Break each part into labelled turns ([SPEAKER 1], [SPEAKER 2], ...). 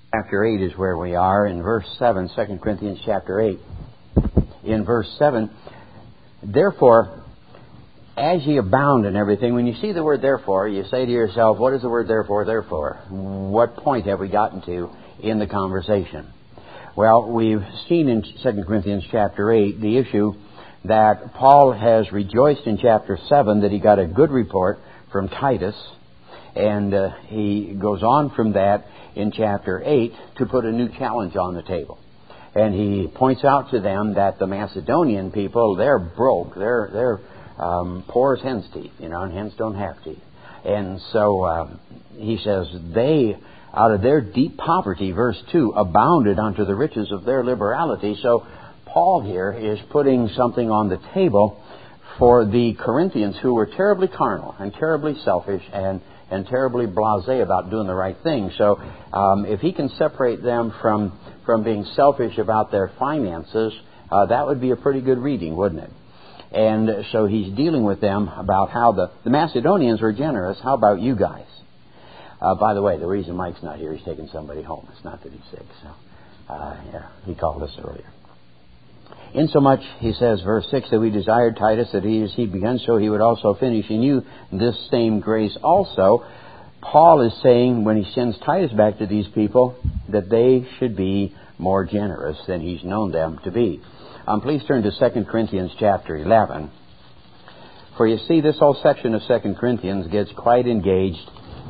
[SPEAKER 1] Chapter 8 is where we are in verse 7, 2 Corinthians chapter 8. In verse 7, therefore, as ye abound in everything, when you see the word therefore, you say to yourself, what is the word therefore? What point have we gotten to in the conversation? Well, we've seen in 2 Corinthians chapter 8 the issue that Paul has rejoiced in chapter 7 that he got a good report from Titus, and he goes on from that in chapter 8 to put a new challenge on the table. And he points out to them that the Macedonian people, they're broke. They're poor as hen's teeth, and hens don't have teeth. And so he says they, out of their deep poverty, verse 2, abounded unto the riches of their liberality. So Paul here is putting something on the table for the Corinthians who were terribly carnal and terribly selfish and terribly blasé about doing the right thing. So if he can separate them from being selfish about their finances, that would be a pretty good reading, wouldn't it? And so he's dealing with them about how the Macedonians were generous. How about you guys? By the way, the reason Mike's not here, he's taking somebody home. It's not that he's sick. So, he called us earlier. Insomuch, he says, verse 6, that we desired Titus that as he begun, so he would also finish in you this same grace also. Paul is saying, when he sends Titus back to these people, that they should be more generous than he's known them to be. Please turn to 2 Corinthians chapter 11. For you see, this whole section of 2 Corinthians gets quite engaged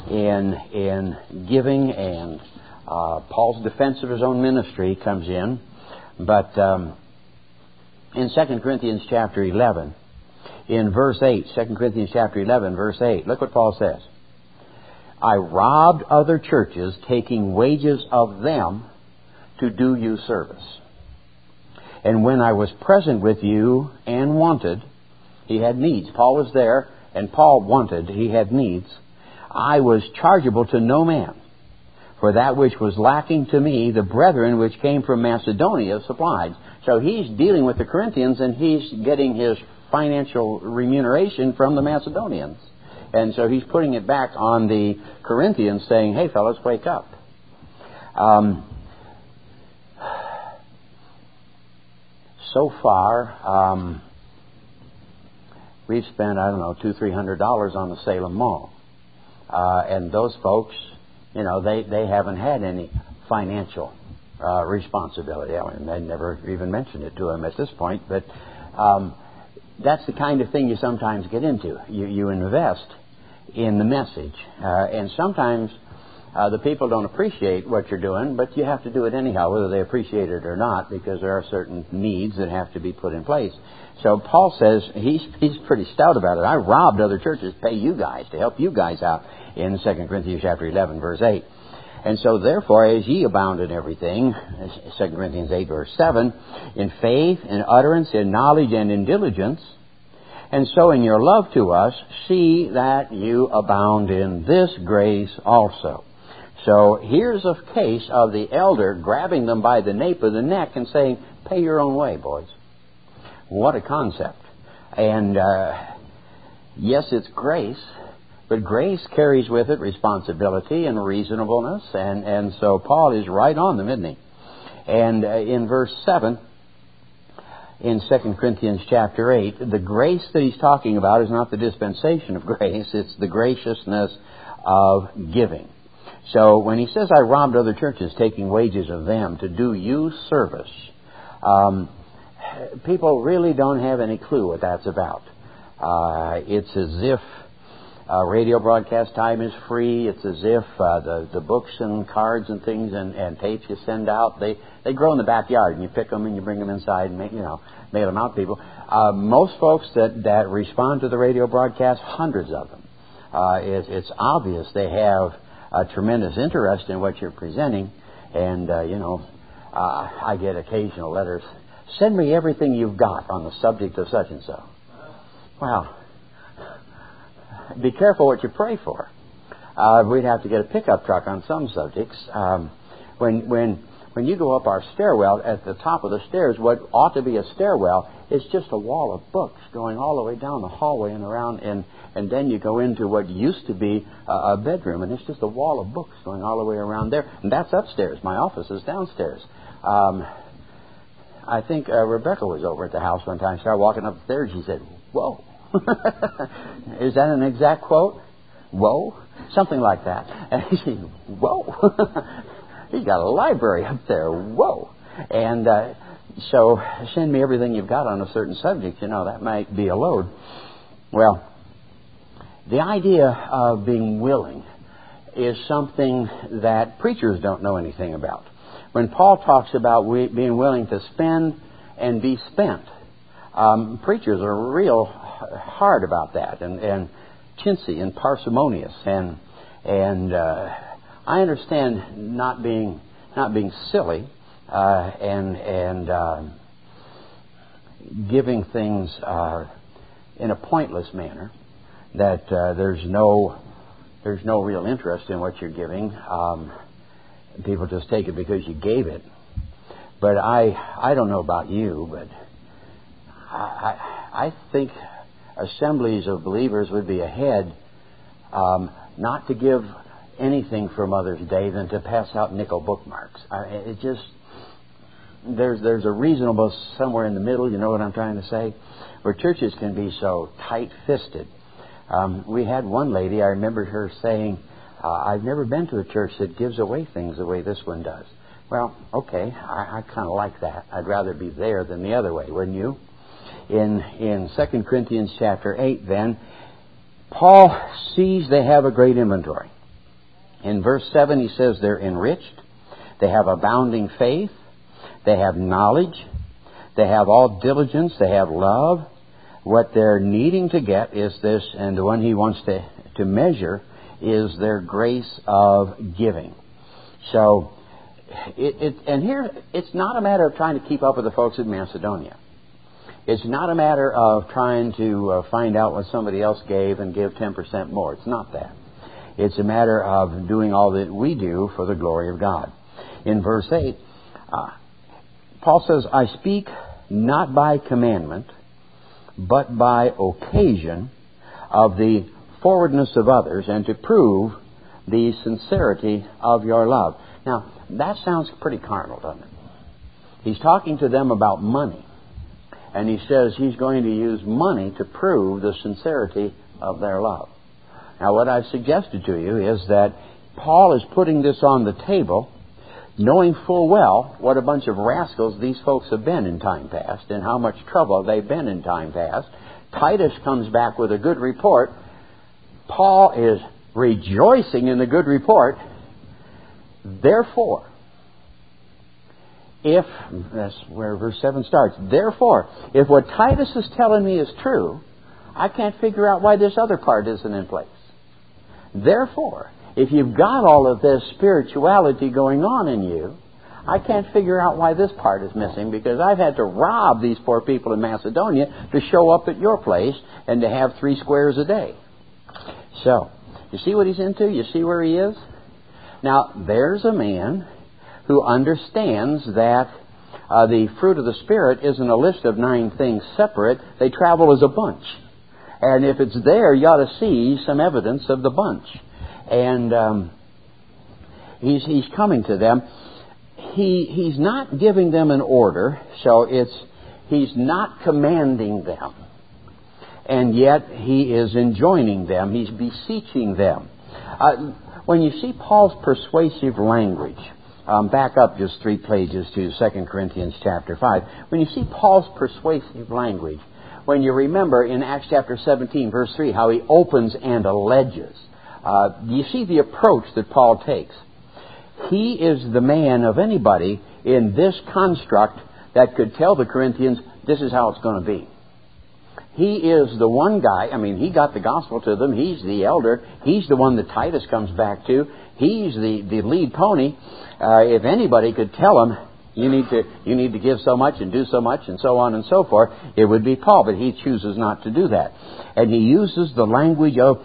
[SPEAKER 1] in giving, and Paul's defense of his own ministry comes in. But in 2 Corinthians chapter 11, in verse 8, 2 Corinthians chapter 11, verse 8, look what Paul says. I robbed other churches, taking wages of them to do you service. And when I was present with you and wanted, he had needs. Paul was there, and Paul wanted, he had needs. I was chargeable to no man. For that which was lacking to me, the brethren which came from Macedonia supplied. So he's dealing with the Corinthians, and he's getting his financial remuneration from the Macedonians. And so he's putting it back on the Corinthians, saying, hey, fellas, wake up. So far, we've spent, $200-300 on the Salem Mall. And those folks, they haven't had any financial responsibility. I mean, they never even mentioned it to them at this point. But that's the kind of thing you sometimes get into. You invest in the message. And sometimes the people don't appreciate what you're doing, but you have to do it anyhow, whether they appreciate it or not, because there are certain needs that have to be put in place. So Paul says he's pretty stout about it. I robbed other churches to pay you guys, to help you guys out in 2 Corinthians chapter 11, verse 8. And so therefore, as ye abound in everything, 2 Corinthians 8, verse 7, in faith, in utterance, in knowledge, and in diligence, and so in your love to us, see that you abound in this grace also. So here's a case of the elder grabbing them by the nape of the neck and saying, pay your own way, boys. What a concept. And yes, it's grace, but grace carries with it responsibility and reasonableness. And so Paul is right on them, isn't he? And in verse 7, in 2 Corinthians chapter 8, the grace that he's talking about is not the dispensation of grace, it's the graciousness of giving. So when he says, I robbed other churches, taking wages of them to do you service, people really don't have any clue what that's about. It's as if radio broadcast time is free. It's as if the books and cards and things and tapes you send out, they grow in the backyard, and you pick them and you bring them inside and mail them out to people. Most folks that respond to the radio broadcast, hundreds of them, it's obvious they have a tremendous interest in what you're presenting. And, I get occasional letters. Send me everything you've got on the subject of such and so. Well, be careful what you pray for. We'd have to get a pickup truck on some subjects. When when you go up our stairwell, at the top of the stairs, what ought to be a stairwell is just a wall of books going all the way down the hallway and around, and then you go into what used to be a bedroom, and it's just a wall of books going all the way around there. And that's upstairs. My office is downstairs. I think Rebecca was over at the house one time. Started walking up the stairs. She said, "Whoa." Is that an exact quote? Whoa? Something like that. And he said, "Whoa." He's got a library up there. Whoa. And so send me everything you've got on a certain subject. You know, that might be a load. Well, the idea of being willing is something that preachers don't know anything about. When Paul talks about being willing to spend and be spent, preachers are real hard about that, and chintzy and parsimonious, and I understand not being silly and giving things in a pointless manner, that there's no real interest in what you're giving. People just take it because you gave it. But I don't know about you, but I think assemblies of believers would be ahead not to give anything for Mother's Day than to pass out nickel bookmarks. There's a reasonable somewhere in the middle, you know what I'm trying to say, where churches can be so tight-fisted. We had one lady, I remember her saying, "I've never been to a church that gives away things the way this one does." Well, okay, I kind of like that. I'd rather be there than the other way, wouldn't you? In 2 Corinthians chapter 8, then, Paul sees they have a great inventory. In verse 7, he says they're enriched, they have abounding faith, they have knowledge, they have all diligence, they have love. What they're needing to get is this, and the one he wants to measure is their grace of giving. So, and here, it's not a matter of trying to keep up with the folks in Macedonia. It's not a matter of trying to find out what somebody else gave and give 10% more. It's not that. It's a matter of doing all that we do for the glory of God. In verse 8, Paul says, "I speak not by commandment, but by occasion of the forwardness of others, and to prove the sincerity of your love." Now, that sounds pretty carnal, doesn't it? He's talking to them about money. And he says he's going to use money to prove the sincerity of their love. Now, what I've suggested to you is that Paul is putting this on the table, knowing full well what a bunch of rascals these folks have been in time past and how much trouble they've been in time past. Titus comes back with a good report. Paul is rejoicing in the good report. Therefore, that's where verse 7 starts. Therefore, if what Titus is telling me is true, I can't figure out why this other part isn't in place. Therefore, if you've got all of this spirituality going on in you, I can't figure out why this part is missing, because I've had to rob these poor people in Macedonia to show up at your place and to have 3 squares a day. So, you see what he's into? You see where he is? Now, there's a man who understands that the fruit of the Spirit isn't a list of 9 things separate. They travel as a bunch. And if it's there, you ought to see some evidence of the bunch. And he's coming to them. He's not giving them an order, so he's not commanding them. And yet he is enjoining them. He's beseeching them. When you see Paul's persuasive language, back up just 3 pages to 2 Corinthians chapter 5. When you see Paul's persuasive language, when you remember in Acts chapter 17, verse 3, how he opens and alleges, you see the approach that Paul takes. He is the man of anybody in this construct that could tell the Corinthians, this is how it's going to be. He is the one guy, he got the gospel to them. He's the elder. He's the one that Titus comes back to. He's the lead pony. If anybody could tell him, you need to give so much and do so much and so on and so forth, it would be Paul, but he chooses not to do that. And he uses the language of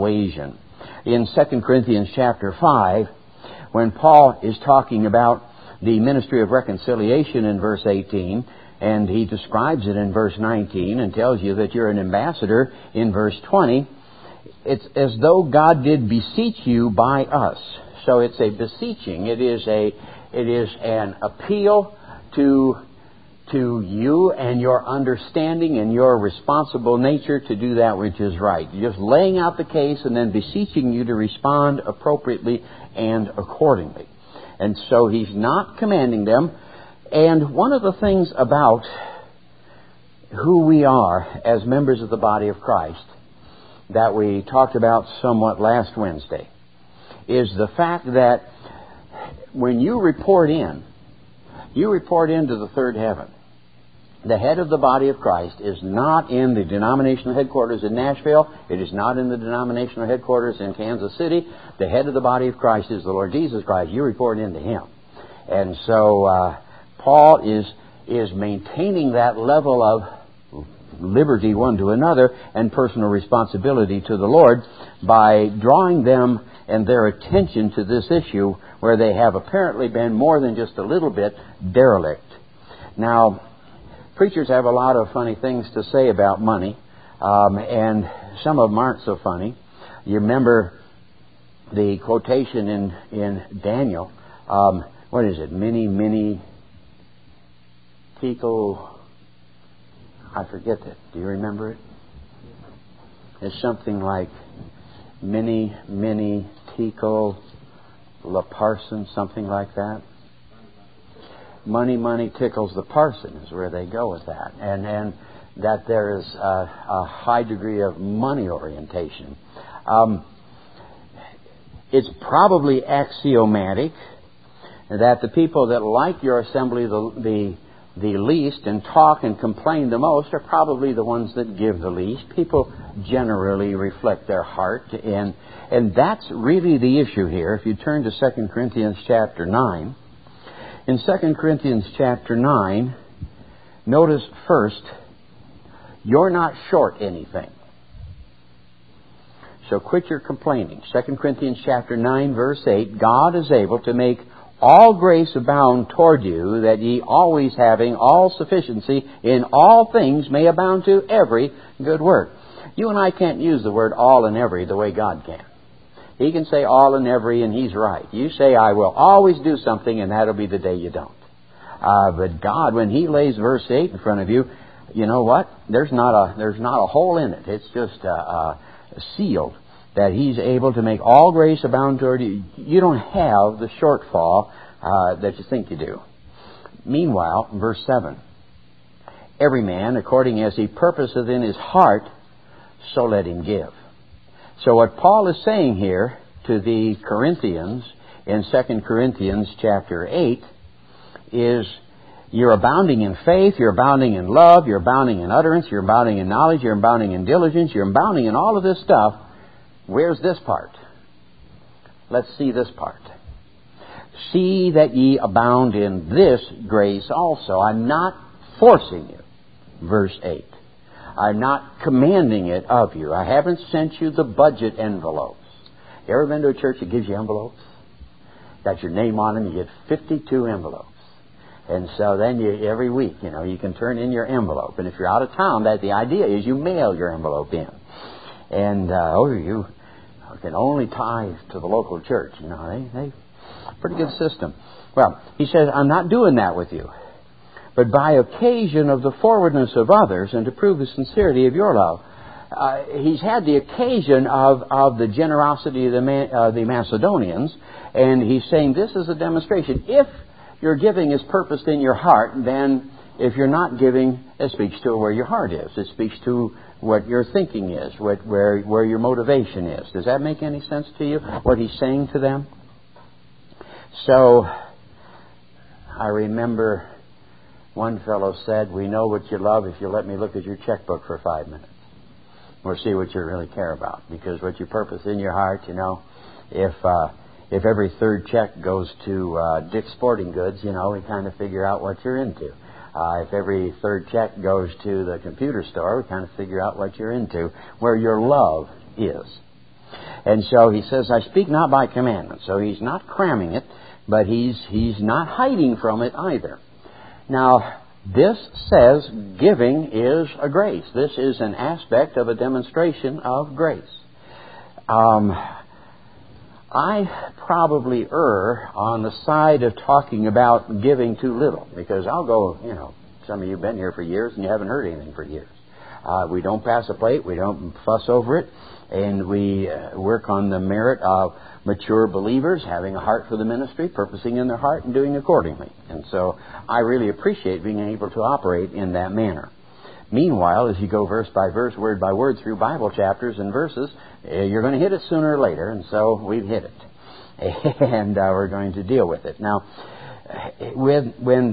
[SPEAKER 1] persuasion. In 2 Corinthians chapter 5, when Paul is talking about the ministry of reconciliation in verse 18, and he describes it in verse 19 and tells you that you're an ambassador in verse 20. It's as though God did beseech you by us. So it's a beseeching. It is an appeal to you and your understanding and your responsible nature to do that which is right. Just laying out the case and then beseeching you to respond appropriately and accordingly. And so he's not commanding them. And one of the things about who we are as members of the body of Christ that we talked about somewhat last Wednesday is the fact that when you report into the third heaven. The head of the body of Christ is not in the denominational headquarters in Nashville. It is not in the denominational headquarters in Kansas City. The head of the body of Christ is the Lord Jesus Christ. You report into Him. And so Paul is maintaining that level of liberty one to another and personal responsibility to the Lord by drawing them and their attention to this issue where they have apparently been more than just a little bit derelict. Now, preachers have a lot of funny things to say about money, and some of them aren't so funny. You remember the quotation in Daniel, what is it, mini, tekel, I forget it. Do you remember it? It's something like mini, tekel, la parson, something like that. Money tickles the parson is where they go with that. And that there is a high degree of money orientation. It's probably axiomatic that the people that like your assembly the least and talk and complain the most are probably the ones that give the least. People generally reflect their heart, and that's really the issue here. If you turn to 2 Corinthians chapter 9, in 2 Corinthians chapter 9, notice first, you're not short anything. So quit your complaining. 2 Corinthians chapter 9, verse 8, God is able to make all grace abound toward you, that ye always having all sufficiency in all things may abound to every good work. You and I can't use the word all and every the way God can. He can say all and every, and He's right. You say, I will always do something, and that'll be the day you don't. But God, when He lays verse 8 in front of you, you know what? There's not a hole in it. It's just sealed that He's able to make all grace abound toward you. You don't have the shortfall that you think you do. Meanwhile, verse 7, every man, according as he purposeth in his heart, so let him give. So what Paul is saying here to the Corinthians in 2 Corinthians chapter 8 is you're abounding in faith, you're abounding in love, you're abounding in utterance, you're abounding in knowledge, you're abounding in diligence, you're abounding in all of this stuff. Where's this part? Let's see this part. See that ye abound in this grace also. I'm not forcing you. Verse 8. I'm not commanding it of you. I haven't sent you the budget envelopes. You ever been to a church that gives you envelopes? Got your name on them, you get 52 envelopes. And so then every week, you can turn in your envelope. And if you're out of town, the idea is you mail your envelope in. And you can only tithe to the local church. They pretty good system. Well, he says, I'm not doing that with you. But by occasion of the forwardness of others, and to prove the sincerity of your love, he's had the occasion of the generosity of the Macedonians, and he's saying this is a demonstration. If your giving is purposed in your heart, then if you're not giving, it speaks to where your heart is. It speaks to what your thinking is, where your motivation is. Does that make any sense to you, what he's saying to them? So, I remember one fellow said, we know what you love if you let me look at your checkbook for 5 minutes. We'll see what you really care about. Because what you purpose in your heart, if every third check goes to Dick's Sporting Goods, we kind of figure out what you're into. If every third check goes to the computer store, we kind of figure out what you're into, where your love is. And so he says, I speak not by commandment. So he's not cramming it. but he's not hiding from it either. Now, this says giving is a grace. This is an aspect of a demonstration of grace. I probably err on the side of talking about giving too little, because I'll go, some of you have been here for years and you haven't heard anything for years. We don't pass a plate, we don't fuss over it, and we work on the merit of mature believers having a heart for the ministry, purposing in their heart and doing accordingly. And so I really appreciate being able to operate in that manner. Meanwhile, as you go verse by verse, word by word through Bible chapters and verses, you're going to hit it sooner or later, and so we've hit it. And we're going to deal with it. Now, when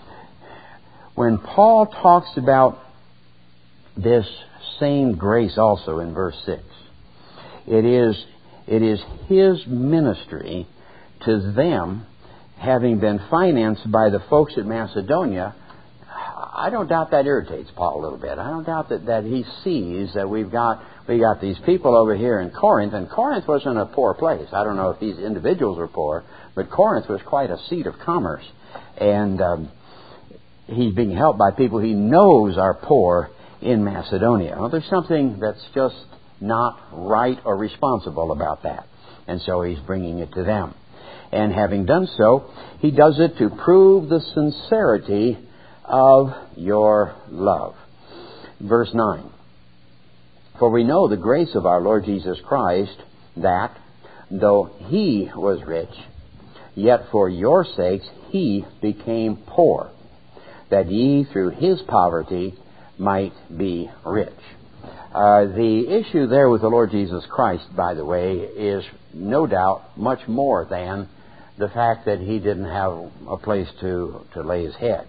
[SPEAKER 1] Paul talks about this same grace also in verse 6, it is his ministry to them, having been financed by the folks at Macedonia. I don't doubt that irritates Paul a little bit. I don't doubt that he sees that we got these people over here in Corinth, and Corinth wasn't a poor place. I don't know if these individuals were poor, but Corinth was quite a seat of commerce, and he's being helped by people he knows are poor in Macedonia. Well, there's something that's just not right or responsible about that, and so he's bringing it to them. And having done so, he does it to prove the sincerity of your love. Verse 9. For we know the grace of our Lord Jesus Christ, that, though he was rich, yet for your sakes he became poor, that ye through his poverty might be rich. The issue there with the Lord Jesus Christ, by the way, is no doubt much more than the fact that he didn't have a place to lay his head.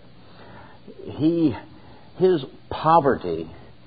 [SPEAKER 1] His poverty,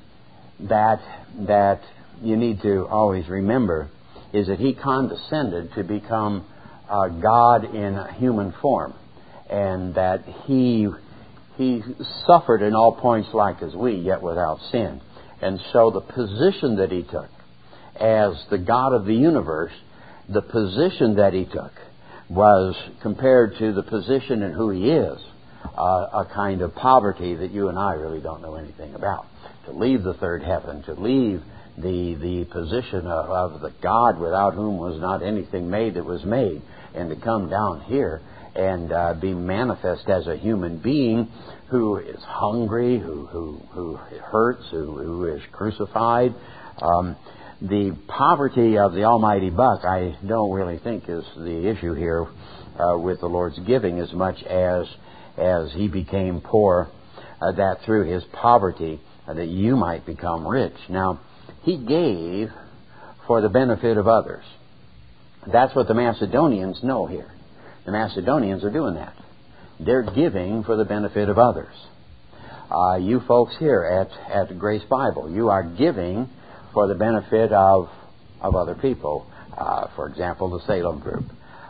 [SPEAKER 1] that you need to always remember, is that he condescended to become God in human form, and that he suffered in all points like as we, yet without sin. And so the position that he took as the God of the universe, the position that he took was, compared to the position in who he is, a kind of poverty that you and I really don't know anything about. To leave the third heaven, to leave the position of the God without whom was not anything made that was made, and to come down here and be manifest as a human being who is hungry, who hurts, who is crucified. The poverty of the almighty buck, I don't really think is the issue here with the Lord's giving, as much as he became poor, that through his poverty that you might become rich. Now, he gave for the benefit of others. That's what the Macedonians know here. The Macedonians are doing that. They're giving for the benefit of others. You folks here at Grace Bible, you are giving for the benefit of other people. For example, the Salem Group.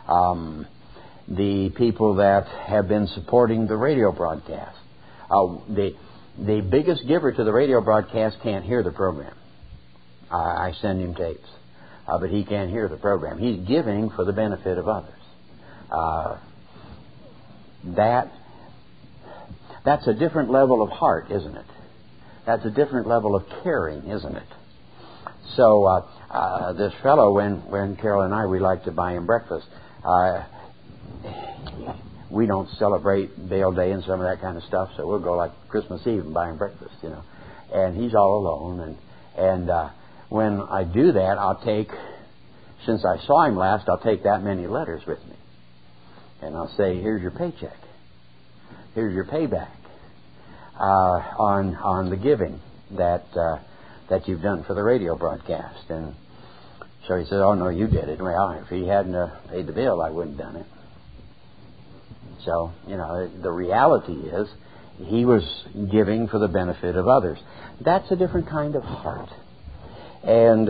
[SPEAKER 1] The people that have been supporting the radio broadcast. The biggest giver to the radio broadcast can't hear the program. I send him tapes, but he can't hear the program. He's giving for the benefit of others. That's a different level of heart, isn't it? That's a different level of caring, isn't it? So this fellow, when Carol and I, we like to buy him breakfast. We don't celebrate Bale Day and some of that kind of stuff, so we'll go like Christmas Eve and buy him breakfast, And he's all alone, and when I do that, I'll take, since I saw him last, I'll take that many letters with me, and I'll say, "Here's your paycheck. Here's your payback on the giving that you've done for the radio broadcast." And so he said, "Oh no, you did it." Well, if he hadn't paid the bill, I wouldn't have done it. So, the reality is he was giving for the benefit of others. That's a different kind of heart. And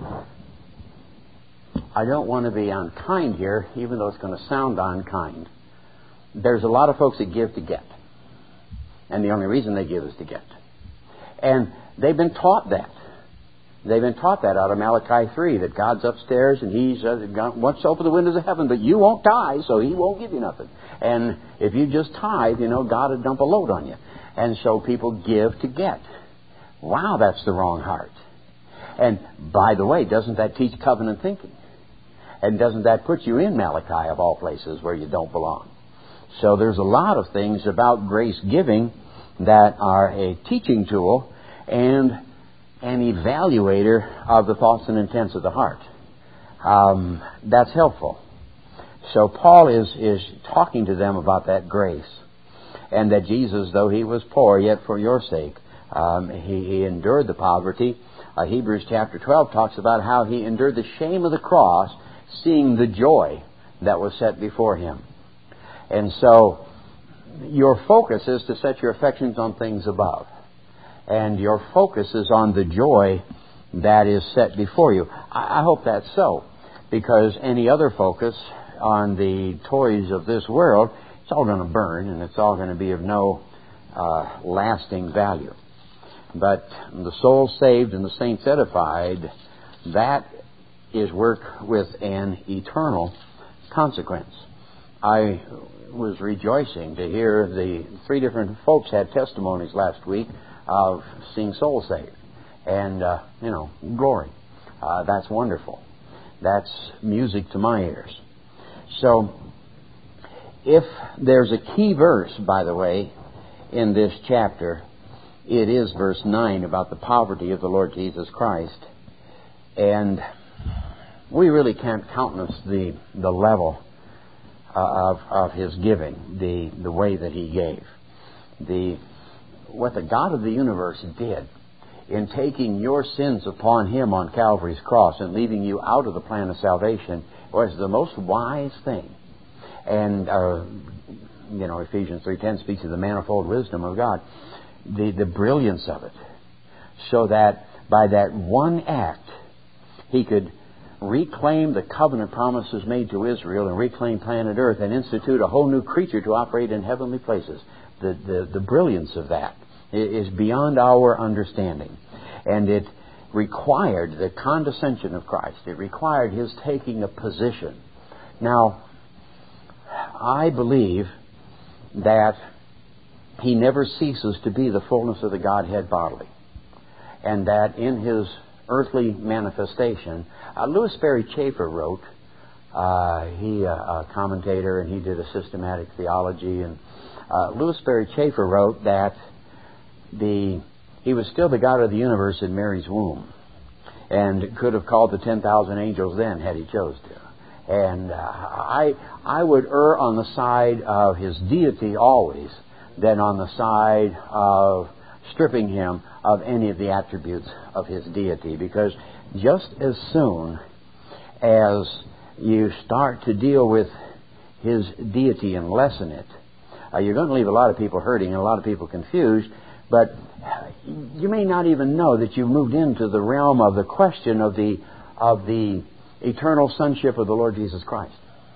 [SPEAKER 1] I don't want to be unkind here, even though it's going to sound unkind. There's a lot of folks that give to get. And the only reason they give is to get. And they've been taught that. They've been taught that out of Malachi 3, that God's upstairs and He wants to open the windows of heaven, but you won't tithe, so He won't give you nothing. And if you just tithe, God will dump a load on you. And so people give to get. Wow, that's the wrong heart. And by the way, doesn't that teach covenant thinking? And doesn't that put you in Malachi, of all places, where you don't belong? So there's a lot of things about grace giving that are a teaching tool and an evaluator of the thoughts and intents of the heart. That's helpful. So Paul is talking to them about that grace, and that Jesus, though He was poor, yet for your sake, He endured the poverty. Hebrews chapter 12 talks about how He endured the shame of the cross, seeing the joy that was set before Him. And so your focus is to set your affections on things above. And your focus is on the joy that is set before you. I hope that's so, because any other focus on the toys of this world, it's all going to burn, and it's all going to be of no lasting value. But the soul saved and the saints edified, that is work with an eternal consequence. I was rejoicing to hear the 3 different folks had testimonies last week of seeing souls saved. And, glory. That's wonderful. That's music to my ears. So, if there's a key verse, by the way, in this chapter, it is verse 9 about the poverty of the Lord Jesus Christ. And we really can't countenance the level of His giving, the way that He gave. What the God of the universe did in taking your sins upon Him on Calvary's cross and leaving you out of the plan of salvation was the most wise thing. And, Ephesians 3:10 speaks of the manifold wisdom of God, the brilliance of it, so that by that one act He could reclaim the covenant promises made to Israel and reclaim planet Earth and institute a whole new creature to operate in heavenly places. The brilliance of that is beyond our understanding. And it required the condescension of Christ. It required His taking a position. Now, I believe that He never ceases to be the fullness of the Godhead bodily. And that in His earthly manifestation, Louis Sperry Chafer wrote, he a commentator, and he did a systematic theology, and Louis Sperry Chafer wrote that He was still the God of the universe in Mary's womb, and could have called the 10,000 angels then had He chose to. And I would err on the side of His deity always than on the side of stripping Him of any of the attributes of His deity, because just as soon as you start to deal with His deity and lessen it, you're going to leave a lot of people hurting and a lot of people confused, but you may not even know that you've moved into the realm of the question of the eternal sonship of the Lord Jesus Christ.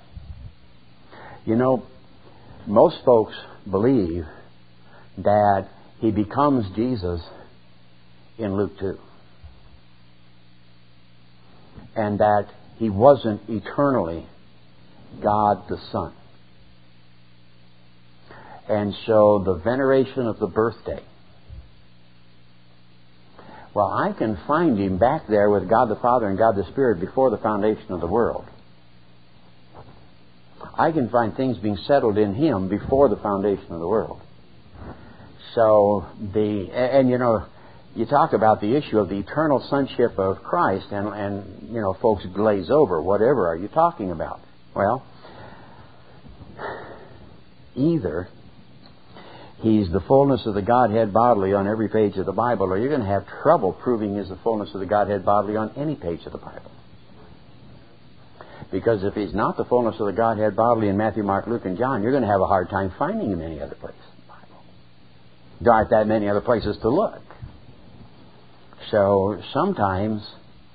[SPEAKER 1] Most folks believe that He becomes Jesus in Luke 2. And that He wasn't eternally God the Son. And so the veneration of the birthday. Well, I can find Him back there with God the Father and God the Spirit before the foundation of the world. I can find things being settled in Him before the foundation of the world. So, you talk about the issue of the eternal sonship of Christ, and folks glaze over. Whatever are you talking about? Well, either He's the fullness of the Godhead bodily on every page of the Bible, or you're going to have trouble proving He's the fullness of the Godhead bodily on any page of the Bible. Because if He's not the fullness of the Godhead bodily in Matthew, Mark, Luke, and John, you're going to have a hard time finding Him any other place in the Bible. There aren't that many other places to look. So sometimes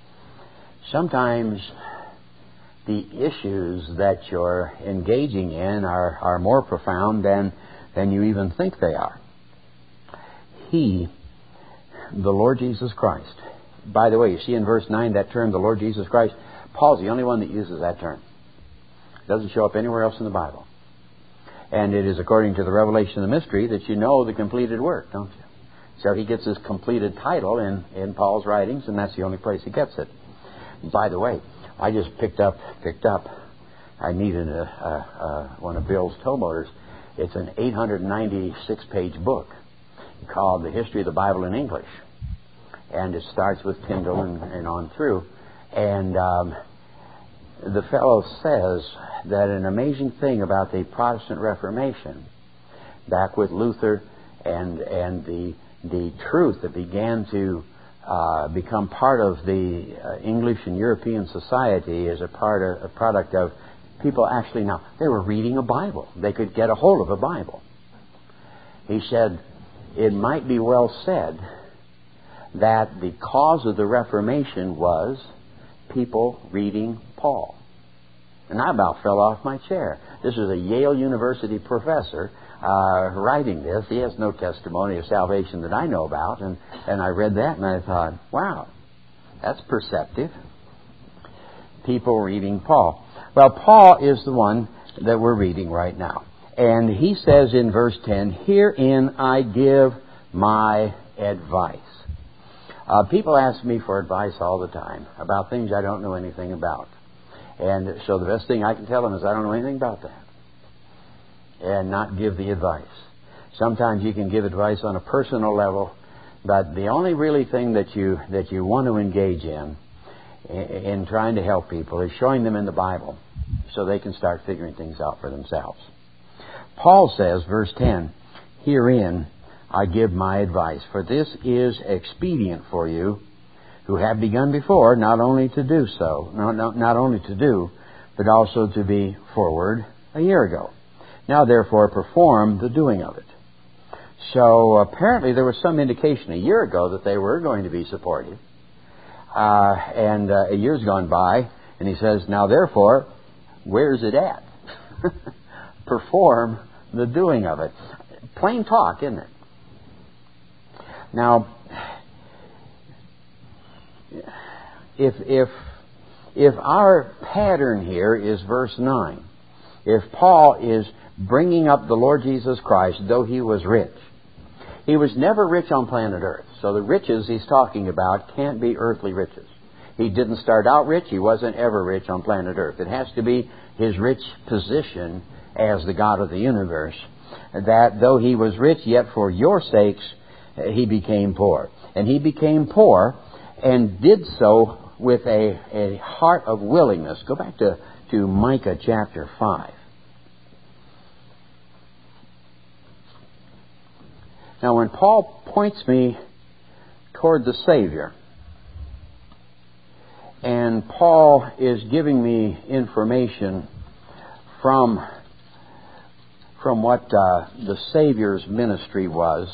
[SPEAKER 1] the issues that you're engaging in are more profound than you even think they are. He, the Lord Jesus Christ, by the way, you see in verse 9 that term, the Lord Jesus Christ. Paul's the only one that uses that term. It doesn't show up anywhere else in the Bible. And it is according to the revelation of the mystery that you know the completed work, don't you? So he gets his completed title in Paul's writings, and that's the only place he gets it. By the way, I just picked up. I needed one of Bill's tow motors. It's an 896-page book called The History of the Bible in English. And it starts with Tyndale and on through. And the fellow says that an amazing thing about the Protestant Reformation, back with Luther and the truth that began to become part of the English and European society is a product of people actually now, they were reading a Bible. They could get a hold of a Bible. He said, it might be well said that the cause of the Reformation was people reading Paul. And I about fell off my chair. This is a Yale University professor writing this. He has no testimony of salvation that I know about. And I read that and I thought, wow, that's perceptive. People reading Paul. Well, Paul is the one that we're reading right now. And he says in verse 10, herein I give my advice. People ask me for advice all the time about things I don't know anything about. And so the best thing I can tell them is I don't know anything about that. And not give the advice. Sometimes you can give advice on a personal level, but the only really thing that you want to engage in trying to help people is showing them in the Bible so they can start figuring things out for themselves. Paul says, verse 10, herein I give my advice, for this is expedient for you who have begun before, not only to do so, not only to do, but also to be forward a year ago. Now therefore perform the doing of it. So apparently there was some indication a year ago that they were going to be supportive. And a year's gone by, and he says, now therefore, where's it at? Perform the doing of it. Plain talk, isn't it? Now, if our pattern here is verse 9, if Paul is bringing up the Lord Jesus Christ, though he was rich, he was never rich on planet Earth. So the riches he's talking about can't be earthly riches. He didn't start out rich. He wasn't ever rich on planet Earth. It has to be his rich position as the God of the universe, that though he was rich, yet for your sakes he became poor. And he became poor and did so with a heart of willingness. Go back to Micah chapter 5. Now when Paul points me toward the Savior, and Paul is giving me information from what the Savior's ministry was,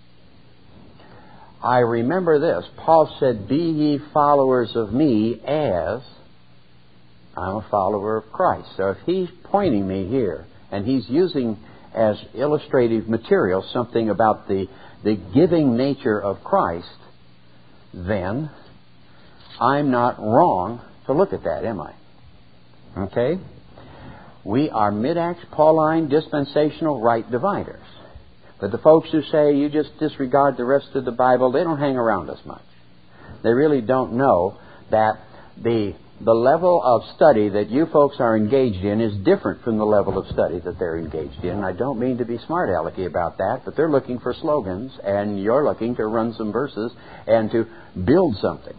[SPEAKER 1] I remember this. Paul said, be ye followers of me as I'm a follower of Christ. So if he's pointing me here, and he's using as illustrative material something about the giving nature of Christ, then I'm not wrong to look at that, am I? Okay? We are mid-Acts Pauline dispensational right dividers. But the folks who say you just disregard the rest of the Bible, they don't hang around us much. They really don't know that the level of study that you folks are engaged in is different from the level of study that they're engaged in. I don't mean to be smart-alecky about that, but they're looking for slogans, and you're looking to run some verses and to build something.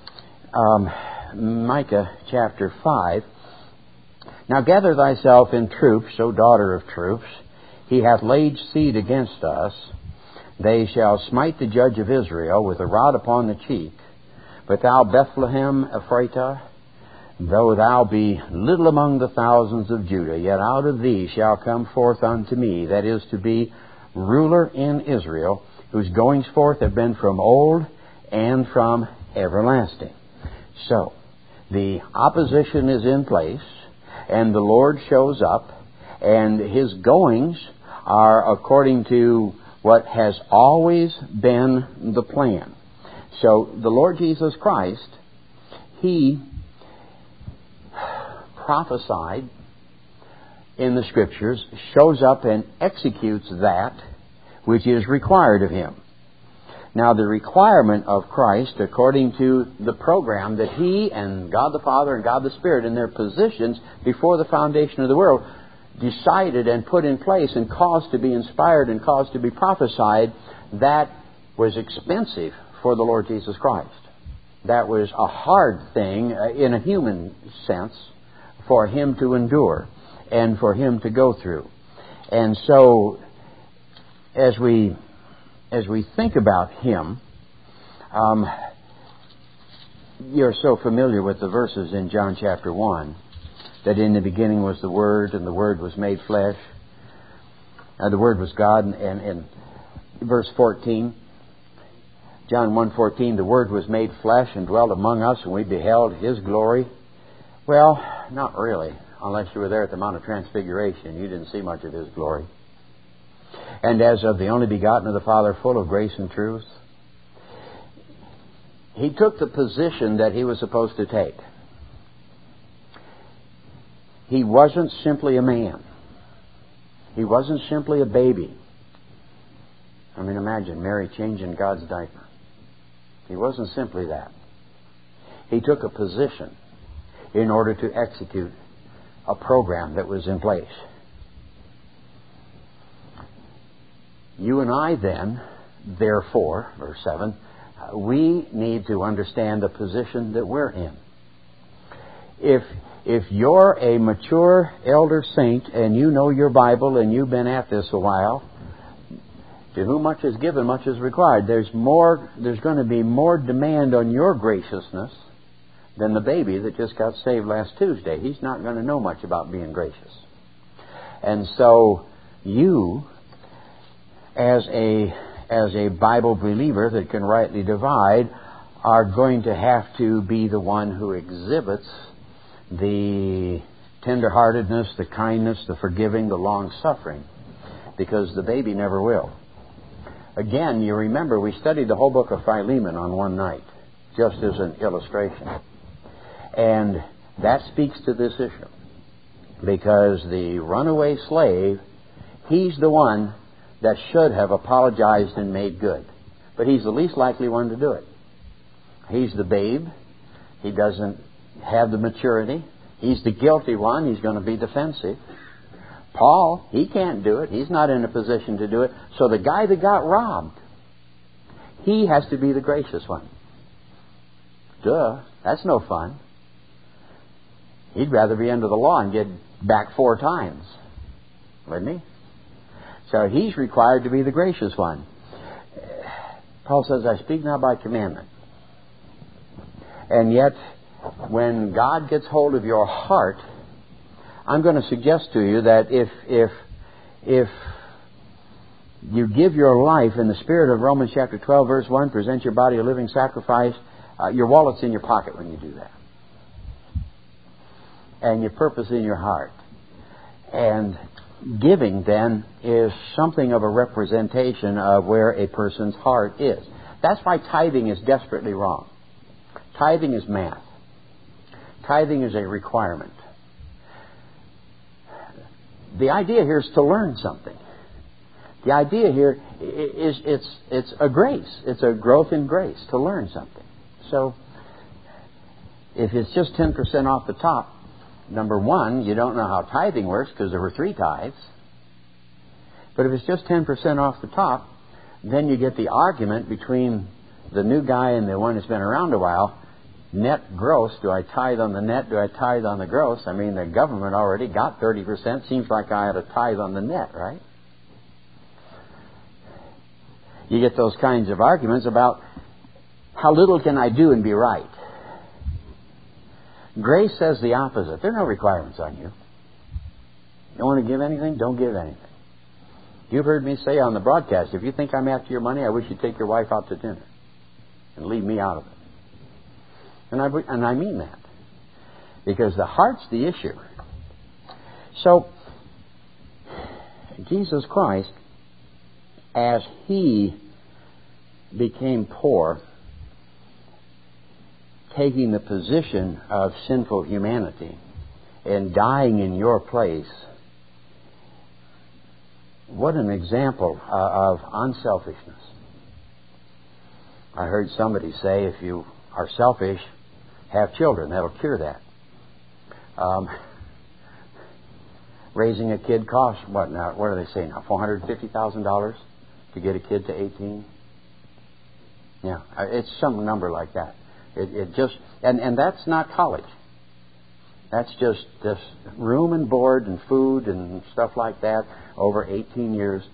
[SPEAKER 1] Micah chapter 5. Now gather thyself in troops, O daughter of troops. He hath laid siege against us. They shall smite the judge of Israel with a rod upon the cheek. But thou, Bethlehem Ephratah, though thou be little among the thousands of Judah, yet out of thee shall come forth unto me, that is to be ruler in Israel, whose goings forth have been from old and from everlasting. So, the opposition is in place, and the Lord shows up, and his goings are according to what has always been the plan. So the Lord Jesus Christ, He prophesied in the Scriptures, shows up and executes that which is required of Him. Now, the requirement of Christ, according to the program that He and God the Father and God the Spirit in their positions before the foundation of the world decided and put in place and caused to be inspired and caused to be prophesied, that was expensive for the Lord Jesus Christ. That was a hard thing in a human sense for Him to endure and for Him to go through. And so, as we think about Him, you're so familiar with the verses in John chapter 1, that in the beginning was the Word, and the Word was made flesh. The Word was God, and verse 14, John 1:14, the Word was made flesh and dwelt among us, and we beheld His glory. Well, not really, unless you were there at the Mount of Transfiguration. You didn't see much of His glory. And as of the only begotten of the Father, full of grace and truth. He took the position that He was supposed to take. He wasn't simply a man. He wasn't simply a baby. I mean, imagine Mary changing God's diaper. He wasn't simply that. He took a position in order to execute a program that was in place. You and I then, therefore, verse 7, we need to understand the position that we're in. If you're a mature elder saint and you know your Bible and you've been at this a while, to whom much is given, much is required. There's going to be more demand on your graciousness than the baby that just got saved last Tuesday. He's not going to know much about being gracious. And so you, as a Bible believer that can rightly divide, are going to have to be the one who exhibits the tenderheartedness, the kindness, the forgiving, the long-suffering, because the baby never will. Again, you remember we studied the whole book of Philemon on one night, just as an illustration. And that speaks to this issue, because the runaway slave, he's the one that should have apologized and made good. But he's the least likely one to do it. He's the babe. He doesn't have the maturity. He's the guilty one. He's going to be defensive. Paul, he can't do it. He's not in a position to do it. So the guy that got robbed, he has to be the gracious one. Duh, that's no fun. He'd rather be under the law and get back 4 times, wouldn't he? So he's required to be the gracious one. Paul says, I speak not by commandment. And yet, when God gets hold of your heart, I'm going to suggest to you that if you give your life in the spirit of Romans chapter 12, verse 1, present your body a living sacrifice, your wallet's in your pocket when you do that. And your purpose in your heart. And giving, then, is something of a representation of where a person's heart is. That's why tithing is desperately wrong. Tithing is math. Tithing is a requirement. The idea here is to learn something. The idea here is it's a grace. It's a growth in grace to learn something. So, if it's just 10% off the top, number one, you don't know how tithing works because there were 3 tithes. But if it's just 10% off the top, then you get the argument between the new guy and the one that's been around a while. Net gross, do I tithe on the net? Do I tithe on the gross? I mean, the government already got 30%. Seems like I ought to tithe on the net, right? You get those kinds of arguments about how little can I do and be right. Grace says the opposite. There are no requirements on you. You don't want to give anything? Don't give anything. You've heard me say on the broadcast, if you think I'm after your money, I wish you'd take your wife out to dinner and leave me out of it. And I mean that. Because the heart's the issue. So, Jesus Christ, as He became poor taking the position of sinful humanity and dying in your place, what an example of unselfishness. I heard somebody say, if you are selfish, have children. That'll cure that. Raising a kid costs, what now? What do they say now? $450,000 to get a kid to 18? Yeah, it's some number like that. It just, and that's not college. That's just room and board and food and stuff like that over 18 years,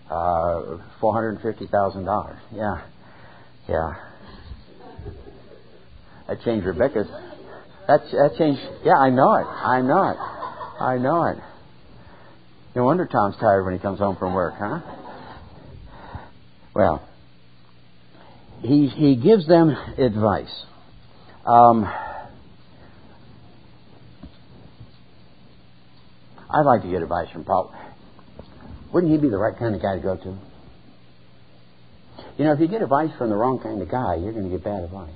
[SPEAKER 1] $450,000. Yeah. That changed Rebecca's. That changed. Yeah, I know it. No wonder Tom's tired when he comes home from work, huh? Well, he gives them advice. I'd like to get advice from Paul. Wouldn't he be the right kind of guy to go to? You know, if you get advice from the wrong kind of guy, you're going to get bad advice.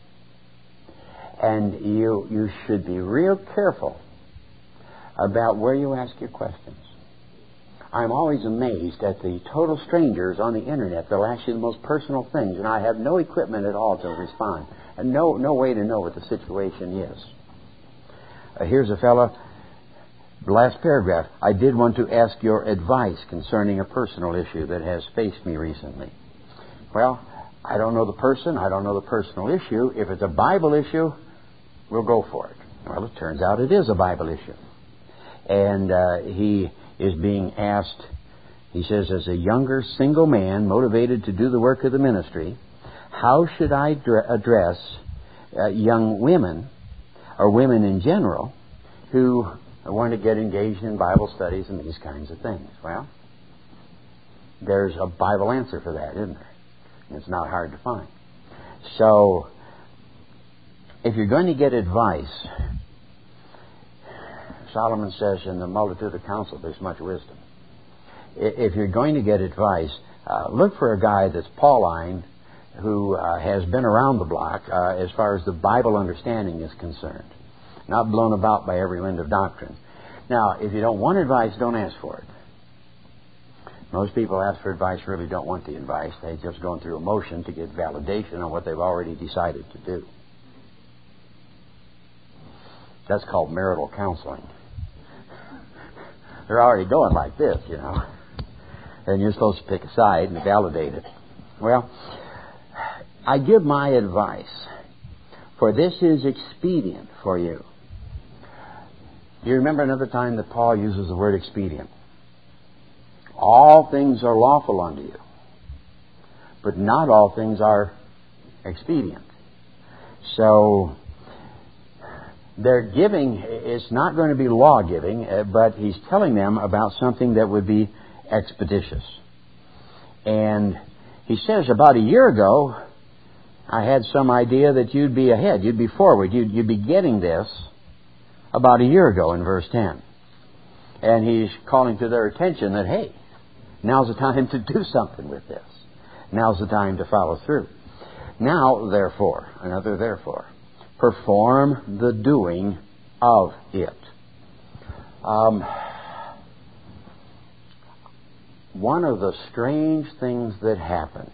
[SPEAKER 1] And you should be real careful about where you ask your questions. I'm always amazed at the total strangers on the internet that'll ask you the most personal things, and I have no equipment at all to respond, and no way to know what the situation is. Here's a fellow, the last paragraph. I did want to ask your advice concerning a personal issue that has faced me recently. Well, I don't know the person. I don't know the personal issue. If it's a Bible issue, we'll go for it. Well, it turns out it is a Bible issue. And he is being asked, he says, as a younger single man motivated to do the work of the ministry, how should I address young women, or women in general, who want to get engaged in Bible studies and these kinds of things? Well, there's a Bible answer for that, isn't there? It's not hard to find. So, if you're going to get advice, Solomon says, in the multitude of counsel there's much wisdom. If you're going to get advice, look for a guy that's Pauline, who has been around the block as far as the Bible understanding is concerned. Not blown about by every wind of doctrine. Now, if you don't want advice, don't ask for it. Most people ask for advice really don't want the advice. They're just going through emotion to get validation on what they've already decided to do. That's called marital counseling. They're already going like this, you know. And you're supposed to pick a side and validate it. Well, I give my advice, for this is expedient for you. Do you remember another time that Paul uses the word expedient? All things are lawful unto you, but not all things are expedient. So, they're giving, it's not going to be law giving, but he's telling them about something that would be expeditious. And he says, about a year ago, I had some idea that you'd be ahead, you'd be forward, you'd be getting this about a year ago in verse 10. And he's calling to their attention that, hey, now's the time to do something with this. Now's the time to follow through. Now, therefore, another therefore, perform the doing of it. One of the strange things that happens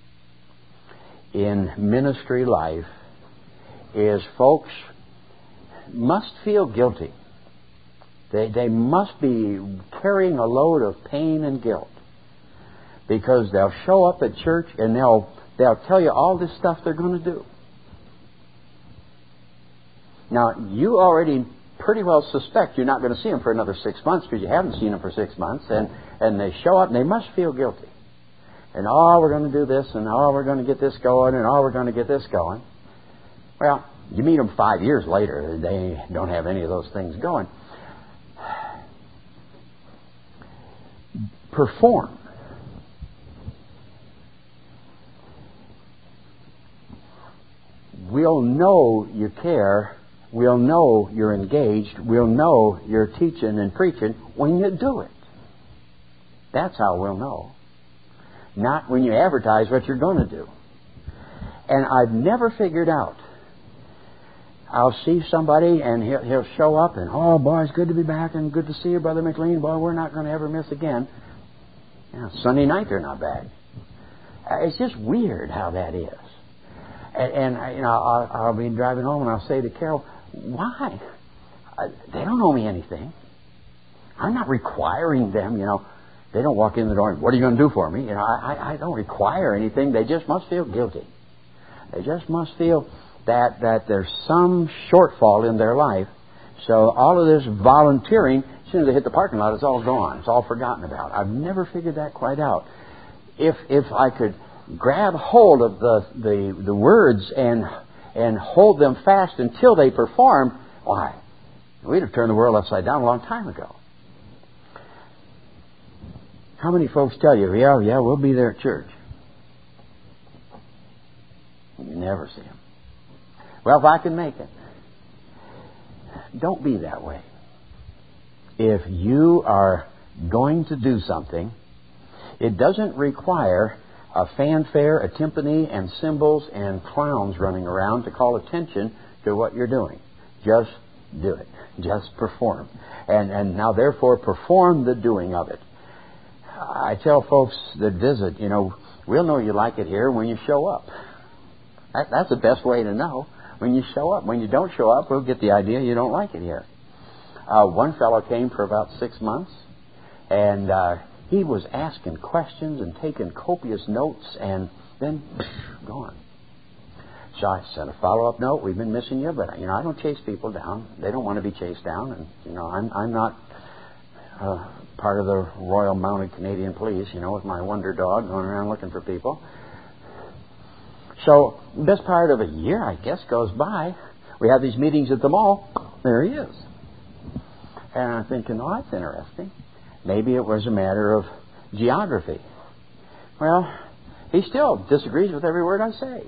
[SPEAKER 1] in ministry life is folks must feel guilty. They must be carrying a load of pain and guilt, because they'll show up at church and they'll tell you all this stuff they're going to do. Now, you already pretty well suspect you're not going to see them for another 6 months, because you haven't seen them for 6 months, and they show up and they must feel guilty. And, we're going to do this, and we're going to get this going, and we're going to get this going. Well, you meet them 5 years later, they don't have any of those things going. Perform. We'll know you care. We'll know you're engaged. We'll know you're teaching and preaching when you do it. That's how we'll know. Not when you advertise what you're going to do. And I've never figured out I'll see somebody and he'll show up and, oh, boy, it's good to be back and good to see you, Brother McLean. Boy, we're not going to ever miss again. Sunday night they're not back. It's just weird how that is. And I'll be driving home and I'll say to Carol, why? They don't owe me anything. I'm not requiring them, They don't walk in the door and, what are you going to do for me? I don't require anything. They just must feel guilty. They just must feel that there's some shortfall in their life. So all of this volunteering, as soon as they hit the parking lot, it's all gone. It's all forgotten about. I've never figured that quite out. If I could grab hold of the words and hold them fast until they perform, why? We'd have turned the world upside down a long time ago. How many folks tell you, yeah, we'll be there at church? You never see them. Well, if I can make it. Don't be that way. If you are going to do something, it doesn't require a fanfare, a timpani, and cymbals and clowns running around to call attention to what you're doing. Just do it. Just perform. And now, therefore, perform the doing of it. I tell folks that visit, we'll know you like it here when you show up. That's the best way to know, when you show up. When you don't show up, we'll get the idea you don't like it here. One fellow came for about 6 months, and he was asking questions and taking copious notes, and then gone. So I sent a follow-up note. We've been missing you, but I don't chase people down. They don't want to be chased down, and I'm not part of the Royal Mounted Canadian Police, with my wonder dog going around looking for people. So the best part of a year, I guess, goes by. We have these meetings at the mall. There he is. And I'm thinking, oh, that's interesting. Maybe it was a matter of geography. Well, he still disagrees with every word I say.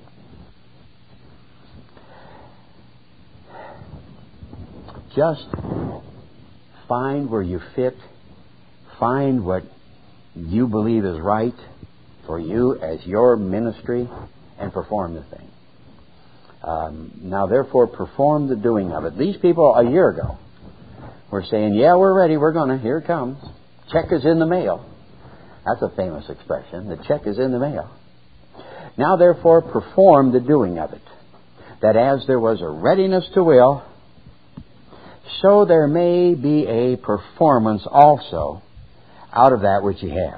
[SPEAKER 1] Just find where you fit. Find what you believe is right for you as your ministry, and perform the thing. Now, therefore, perform the doing of it. These people a year ago were saying, yeah, we're ready, we're going to, here it comes. Check is in the mail. That's a famous expression. The check is in the mail. Now, therefore, perform the doing of it. That as there was a readiness to will, so there may be a performance also out of that which you have.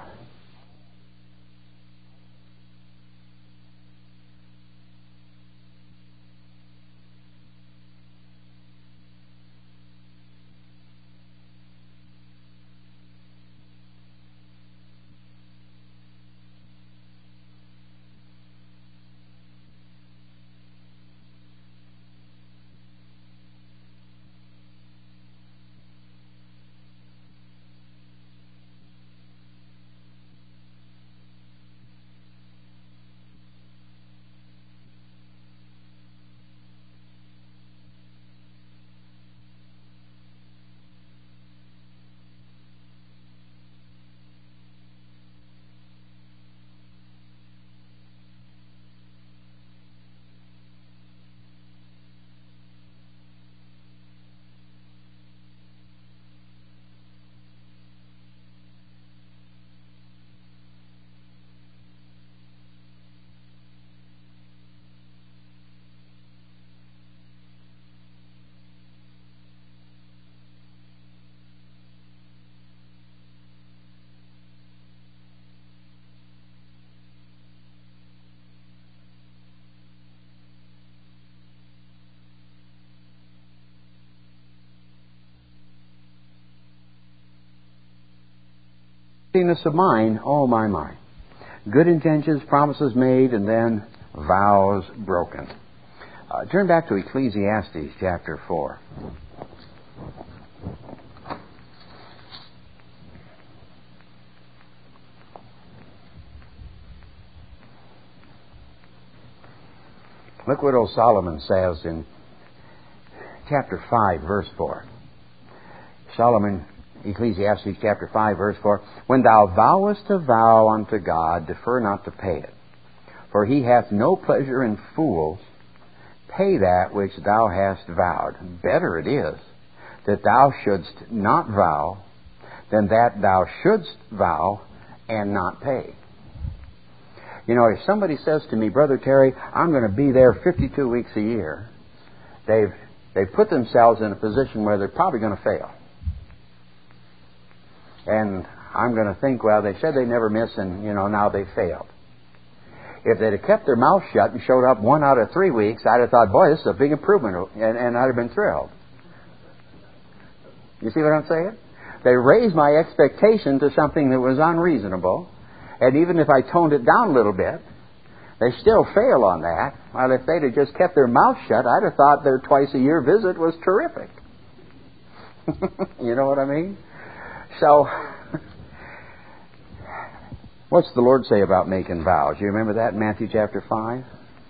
[SPEAKER 1] Of mine, oh my. Good intentions, promises made, and then vows broken. Turn back to Ecclesiastes chapter 4. Look what old Solomon says in chapter 5, verse 4. Solomon, Ecclesiastes chapter 5, verse 4. When thou vowest a vow unto God, defer not to pay it. For he hath no pleasure in fools. pay that which thou hast vowed. Better it is that thou shouldst not vow than that thou shouldst vow and not pay. You know, if somebody says to me, Brother Terry, I'm going to be there 52 weeks a year, they've put themselves in a position where they're probably going to fail. And I'm going to think, well, they said they never miss, and, now they failed. If they'd have kept their mouth shut and showed up 1 out of 3 weeks, I'd have thought, boy, this is a big improvement, and I'd have been thrilled. You see what I'm saying? They raised my expectation to something that was unreasonable, and even if I toned it down a little bit, they still fail on that. Well, if they'd have just kept their mouth shut, I'd have thought their twice-a-year visit was terrific. You know what I mean? So, what's the Lord say about making vows? You remember that in Matthew chapter 5?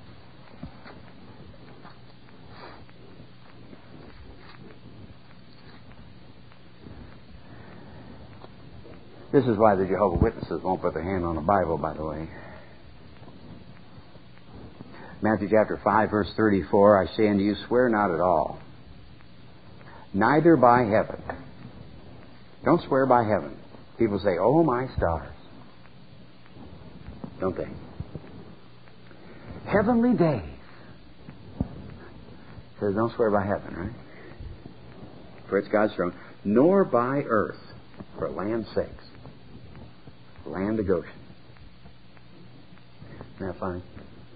[SPEAKER 1] This is why the Jehovah's Witnesses won't put their hand on the Bible, by the way. Matthew chapter 5, verse 34, I say unto you, swear not at all, neither by heaven. Don't swear by heaven. People say, oh, my stars. Don't they? Heavenly days. Says, don't swear by heaven, right? For it's God's throne. Nor by earth, for land's sakes. Land of Goshen. Isn't that funny?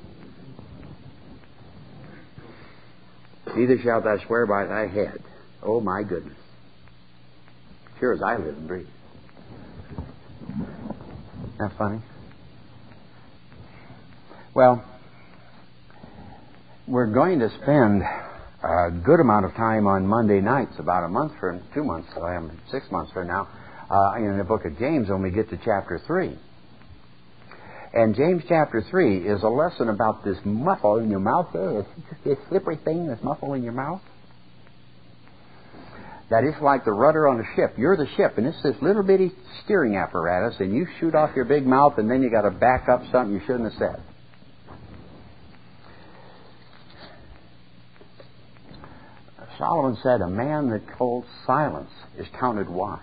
[SPEAKER 1] Neither shalt thou swear by thy head. Oh, my goodness. Sure as I live and breathe. Isn't that funny? Well, we're going to spend a good amount of time on Monday nights, about 2 months, 6 months from now, in the book of James when we get to chapter 3. And James chapter 3 is a lesson about this muffle in your mouth there, this slippery thing, this muffle in your mouth. That is like the rudder on a ship. You're the ship, and it's this little bitty steering apparatus, and you shoot off your big mouth, and then you got to back up something you shouldn't have said. Solomon said, a man that holds silence is counted wise.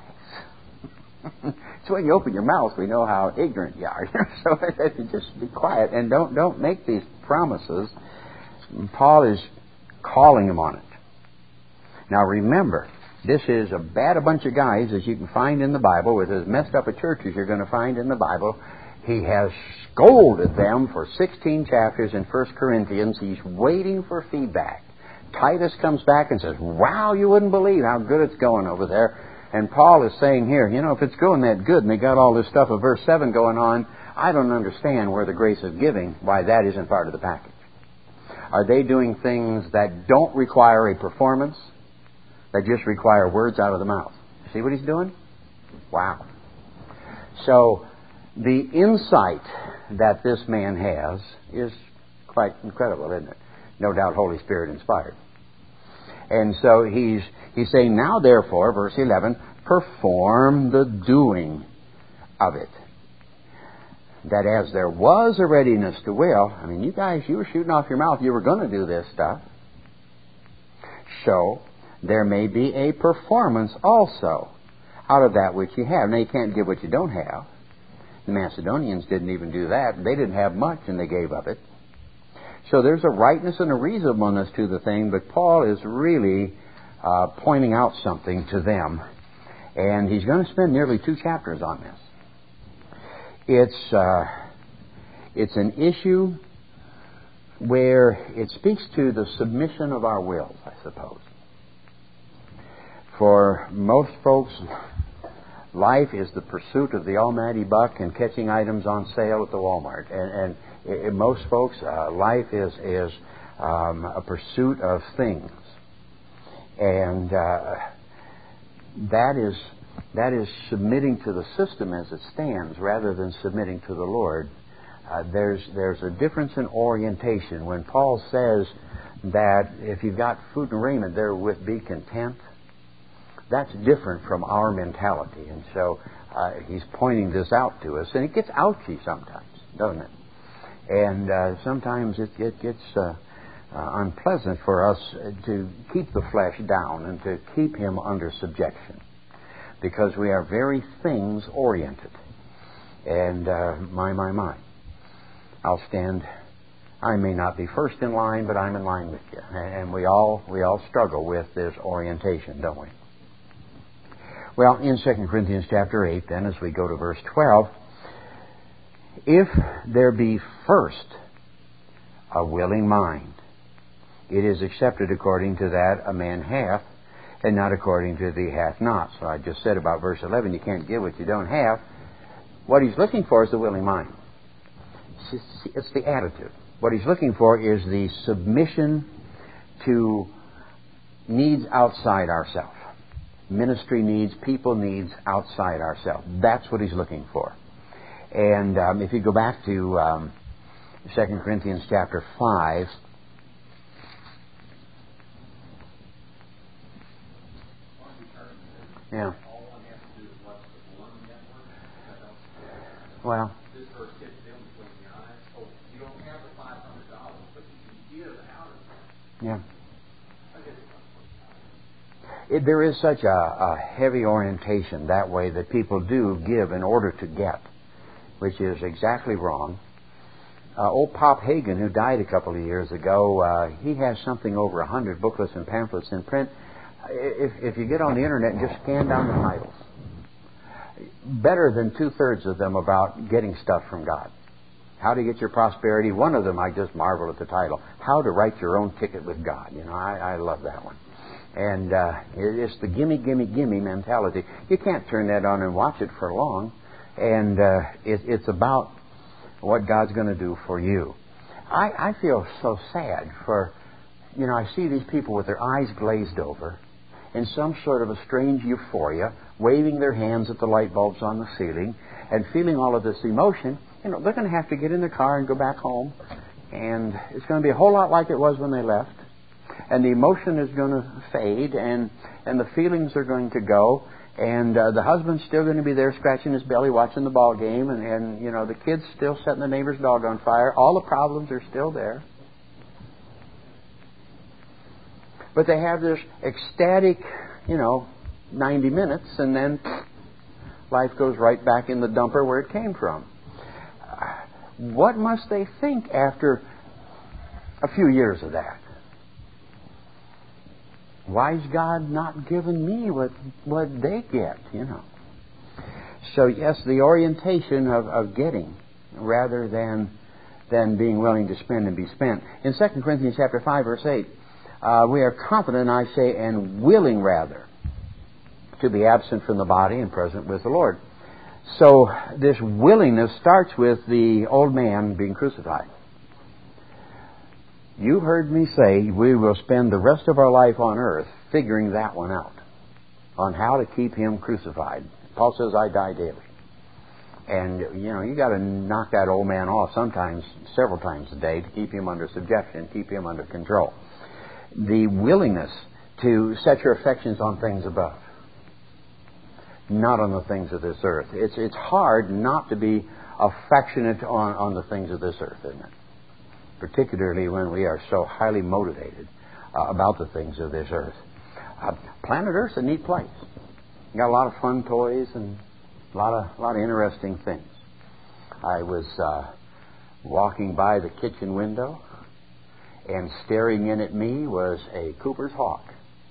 [SPEAKER 1] So when you open your mouth, we know how ignorant you are. So just be quiet and don't make these promises. Paul is calling him on it. Now remember, this is a bunch of guys, as you can find in the Bible, with as messed up a church as you're going to find in the Bible. He has scolded them for 16 chapters in 1 Corinthians. He's waiting for feedback. Titus comes back and says, wow, you wouldn't believe how good it's going over there. And Paul is saying here, if it's going that good and they got all this stuff of verse 7 going on, I don't understand where the grace of giving, why that isn't part of the package. Are they doing things that don't require a performance, that just require words out of the mouth? See what he's doing? Wow. So the insight that this man has is quite incredible, isn't it? No doubt Holy Spirit inspired. And so he's saying, now therefore, verse 11, perform the doing of it. That as there was a readiness to will, you guys, you were shooting off your mouth, you were going to do this stuff. So there may be a performance also out of that which you have. Now you can't give what you don't have. The Macedonians didn't even do that. They didn't have much and they gave of it. So there's a rightness and a reasonableness to the thing, but Paul is really pointing out something to them. And he's going to spend nearly 2 chapters on this. It's an issue where it speaks to the submission of our wills, I suppose. For most folks, life is the pursuit of the almighty buck and catching items on sale at the Walmart. And most folks, life is a pursuit of things, and that is submitting to the system as it stands rather than submitting to the Lord. There's a difference in orientation. When Paul says that if you've got food and raiment, therewith be content, that's different from our mentality, and so he's pointing this out to us, and it gets ouchy sometimes, doesn't it? And sometimes it gets unpleasant for us to keep the flesh down and to keep him under subjection, because we are very things oriented. And my, I'll stand. I may not be first in line, but I'm in line with you. And we all struggle with this orientation, don't we? Well, in 2 Corinthians chapter 8, then, as we go to verse 12, if there be first a willing mind, it is accepted according to that a man hath, and not according to the hath not. So I just said about verse 11, you can't give what you don't have. What he's looking for is the willing mind. It's the attitude. What he's looking for is the submission to needs outside ourselves. Ministry needs, people needs outside ourselves. That's what he's looking for. And if you go back to 2 Corinthians chapter 5, yeah. Well, yeah. There is such a heavy orientation that way that people do give in order to get, which is exactly wrong. Old Pop Hagen, who died a couple of years ago, he has something over 100 booklets and pamphlets in print. If you get on the internet and just scan down the titles, better than 2/3 of them about getting stuff from God. How to get your prosperity. One of them, I just marvel at the title. How to write your own ticket with God. You know, I love that one. And it's the gimme, gimme, gimme mentality. You can't turn that on and watch it for long. And it's about what God's going to do for you. I feel so sad for, I see these people with their eyes glazed over in some sort of a strange euphoria, waving their hands at the light bulbs on the ceiling and feeling all of this emotion. They're going to have to get in their car and go back home, and it's going to be a whole lot like it was when they left. And the emotion is going to fade, and the feelings are going to go, and the husband's still going to be there scratching his belly watching the ball game, and the kid's still setting the neighbor's dog on fire. All the problems are still there. But they have this ecstatic, 90 minutes, and then life goes right back in the dumper where it came from. What must they think after a few years of that? Why's God not giving me what they get, So yes, the orientation of getting rather than being willing to spend and be spent. In 2 Corinthians chapter 5, verse 8, we are confident, I say, and willing rather to be absent from the body and present with the Lord. So this willingness starts with the old man being crucified. You heard me say we will spend the rest of our life on earth figuring that one out, on how to keep him crucified. Paul says, I die daily. And, you got to knock that old man off sometimes, several times a day, to keep him under subjection, keep him under control. The willingness to set your affections on things above, not on the things of this earth. It's hard not to be affectionate on the things of this earth, isn't it? Particularly when we are so highly motivated about the things of this earth. Planet Earth's a neat place. You got a lot of fun toys and a lot of interesting things. I was walking by the kitchen window, and staring in at me was a Cooper's hawk.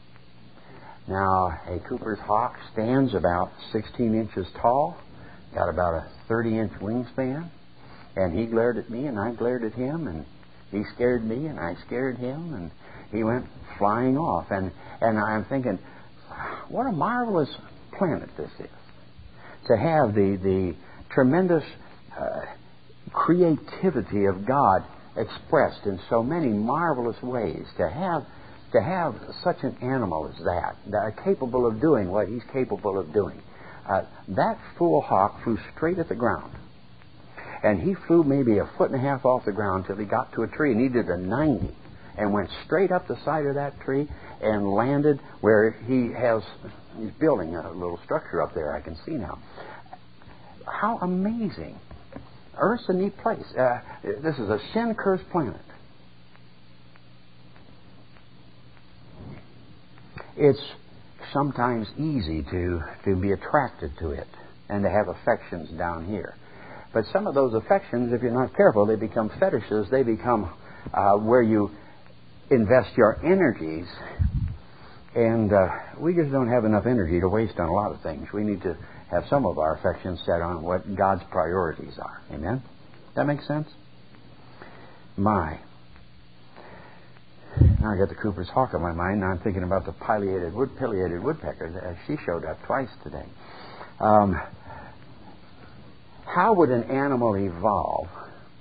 [SPEAKER 1] Now, a Cooper's hawk stands about 16 inches tall, got about a 30-inch wingspan, and he glared at me and I glared at him, and he scared me and I scared him, and he went flying off. And I'm thinking, what a marvelous planet this is. To have the tremendous creativity of God expressed in so many marvelous ways. To have such an animal as that capable of doing what he's capable of doing. That fool hawk flew straight at the ground. And he flew maybe 1.5 feet off the ground till he got to a tree, and he did a 90 and went straight up the side of that tree and landed where he's building a little structure up there, I can see now. How amazing. Earth's a neat place. This is a sin-cursed planet. It's sometimes easy to be attracted to it and to have affections down here. But some of those affections, if you're not careful, they become fetishes. They become where you invest your energies. And we just don't have enough energy to waste on a lot of things. We need to have some of our affections set on what God's priorities are. Amen? That makes sense? My. Now I got the Cooper's hawk on my mind. Now I'm thinking about the pileated woodpecker. She showed up twice today. How would an animal evolve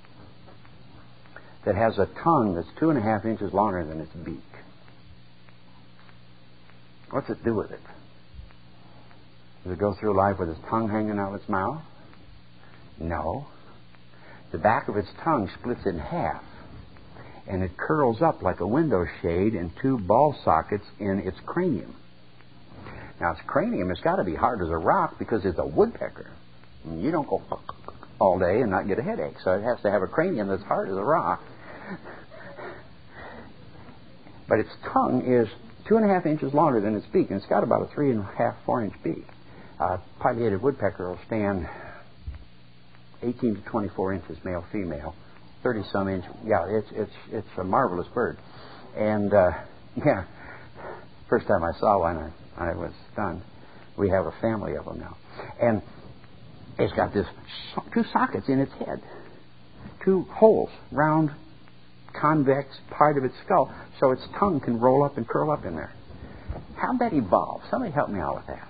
[SPEAKER 1] that has a tongue that's 2.5 inches longer than its beak? What's it do with it? Does it go through life with its tongue hanging out of its mouth? No. The back of its tongue splits in half, and it curls up like a window shade in 2 ball sockets in its cranium. Now, its cranium has got to be hard as a rock because it's a woodpecker. You don't go all day and not get a headache, so it has to have a cranium that's hard as a rock. But its tongue is 2.5 inches longer than its beak, and it's got about a 3.5, 4-inch beak. A pileated woodpecker will stand 18 to 24 inches, male, female, 30-some inch. Yeah, it's a marvelous bird. And first time I saw one, I was stunned. We have a family of them now, and it's got 2 sockets in its head, 2 holes, round, convex part of its skull, so its tongue can roll up and curl up in there. How'd that evolve? Somebody help me out with that.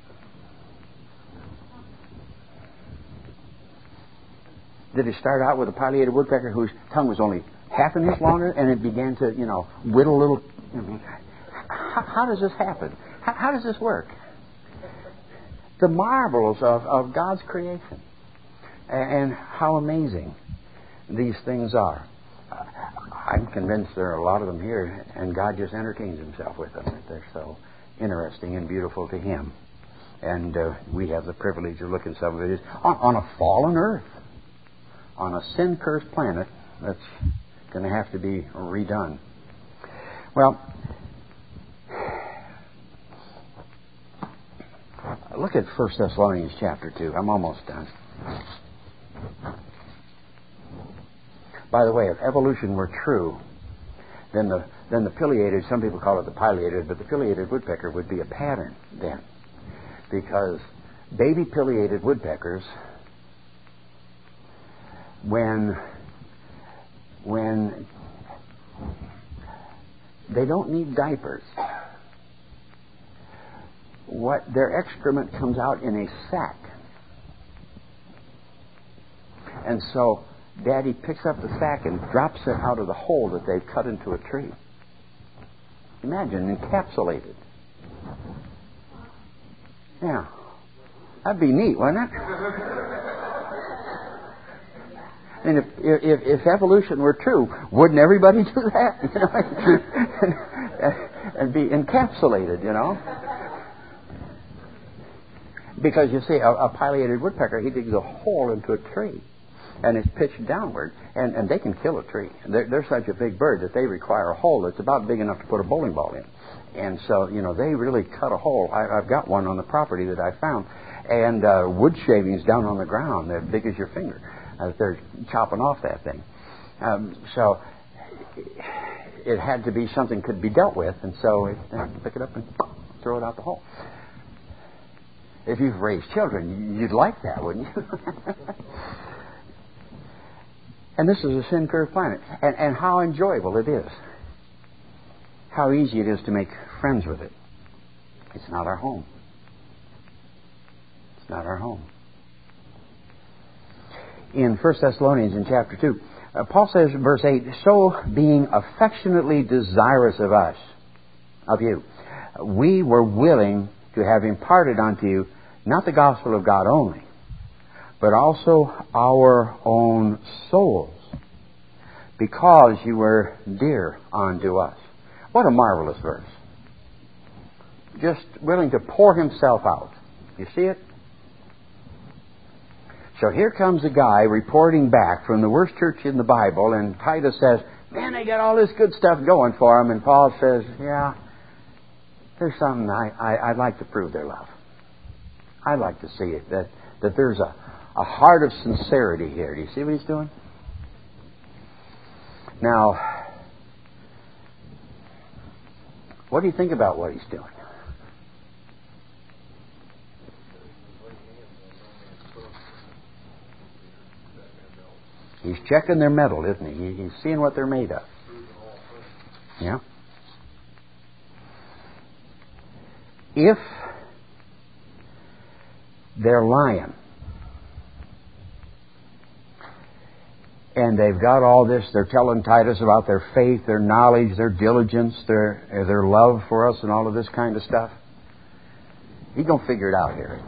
[SPEAKER 1] Did it start out with a pileated woodpecker whose tongue was only half an inch longer, and it began to, whittle little... How does this happen? How does this work? The marvels of God's creation, and how amazing these things are. I'm convinced there are a lot of them here, and God just entertains Himself with them. They're so interesting and beautiful to Him. And we have the privilege of looking at some of it on a fallen earth, on a sin-cursed planet that's going to have to be redone. Well, look at 1 Thessalonians chapter 2. I'm almost done. By the way, if evolution were true, then the pileated, some people call it the pileated, but the pileated woodpecker would be a pattern then. Because baby pileated woodpeckers, when they don't need diapers, their excrement comes out in a sack. And so Daddy picks up the sack and drops it out of the hole that they've cut into a tree. Imagine, encapsulated. Yeah. That'd be neat, wouldn't it? And if evolution were true, wouldn't everybody do that? And be encapsulated, Because you see, a pileated woodpecker, he digs a hole into a tree, and it's pitched downward, and they can kill a tree. They're such a big bird that they require a hole that's about big enough to put a bowling ball in. And so, they really cut a hole. I've got one on the property that I found, and wood shavings down on the ground, they're big as your finger. They're chopping off that thing. So it had to be something could be dealt with, and so pick it up and throw it out the hole. If you've raised children, you'd like that, wouldn't you? And this is a sin-cursed planet. And how enjoyable it is. How easy it is to make friends with it. It's not our home. It's not our home. In 1 Thessalonians in chapter 2, Paul says in verse 8, "So being affectionately desirous of you, we were willing to have imparted unto you not the gospel of God only, but also our own souls, because you were dear unto us." What a marvelous verse. Just willing to pour himself out. You see it? So here comes a guy reporting back from the worst church in the Bible, and Titus says, "Man, they got all this good stuff going for them." And Paul says, "Yeah, there's something I'd like to prove their love. I'd like to see it, that there's a heart of sincerity here. Do you see what he's doing? Now, what do you think about what he's doing? He's checking their metal, isn't he? He's seeing what they're made of. Yeah. If they're lying and they've got all this, they're telling Titus about their faith, their knowledge, their diligence, their love for us and all of this kind of stuff, he's going to figure it out here.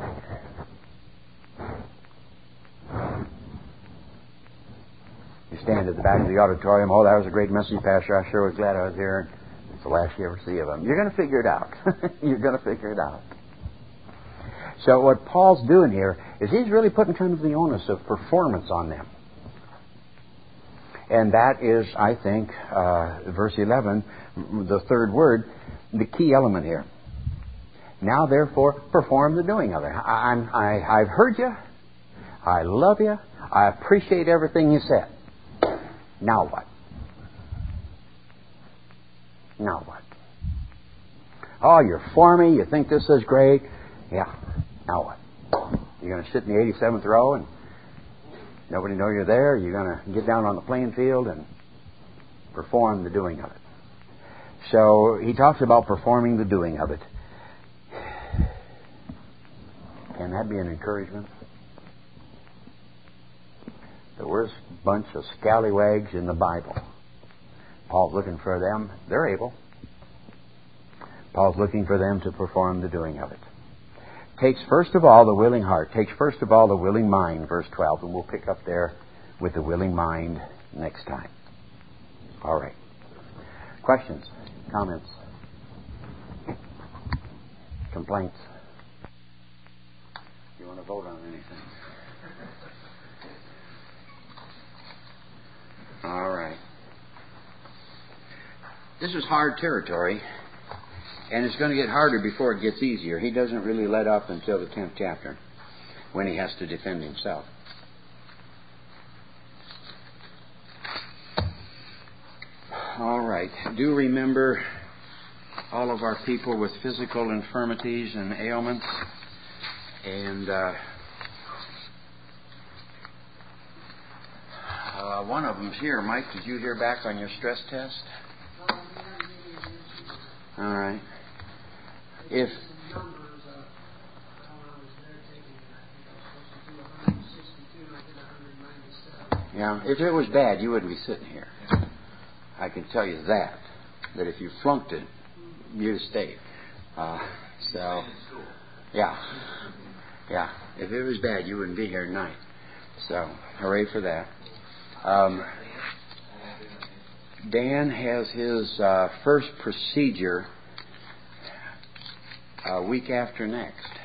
[SPEAKER 1] You stand at the back of the auditorium, oh, that was a great message, Pastor. I sure was glad I was here. It's the last you ever see of him. You're going to figure it out. You're going to figure it out. So what Paul's doing here is he's really putting kind of the onus of performance on them. And that is, I think, verse 11, the third word, the key element here. Now, therefore, perform the doing of it. I've heard you. I love you. I appreciate everything you said. Now what? Now what? Oh, you're for me. You think this is great. Yeah. Now what? You're going to sit in the 87th row and nobody know you're there. You're going to get down on the playing field and perform the doing of it. So he talks about performing the doing of it. Can that be an encouragement? The worst bunch of scallywags in the Bible. Paul's looking for them. They're able. Paul's looking for them to perform the doing of it. Takes first of all the willing heart. Takes first of all the willing mind, verse 12. And we'll pick up there with the willing mind next time. All right. Questions? Comments? Complaints? You want to vote on anything? All right. This is hard territory, and it's going to get harder before it gets easier. He doesn't really let up until the 10th chapter, when he has to defend himself. All right. Do remember all of our people with physical infirmities and ailments, and one of them's here. Mike, did you hear back on your stress test? All right. If it was bad, you wouldn't be sitting here. I can tell you that if you flunked it, you'd have stayed. Yeah. If it was bad, you wouldn't be here tonight. So, hooray for that. Dan has his first procedure a week after next.